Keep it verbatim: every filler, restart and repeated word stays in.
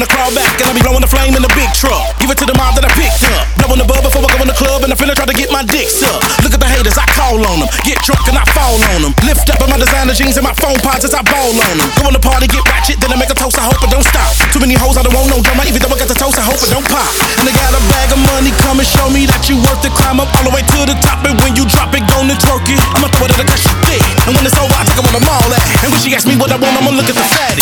wanna crawl back, and I be blowing the flame in the big truck. Give it to the mob that I picked up. Blowing the bud before I go in the club, and I finna try to get my dick sucked. Look at the haters, I call on them. Get drunk and I fall on them. Lift up in my designer jeans and my phone pods as I ball on them. Go on the party, get ratchet, then I make a toast, I hope it don't stop. Too many hoes, I don't want no drama, even though I got the toast, I hope it don't pop. And they got a bag of money, come and show me that you worth it. Climb up all the way to the top, and when you drop it, gonna twerk it. I'ma throw it at her cause she thick, and when it's over, I take her where the mall at. And when she asks me what I want, I'ma look at the fatty.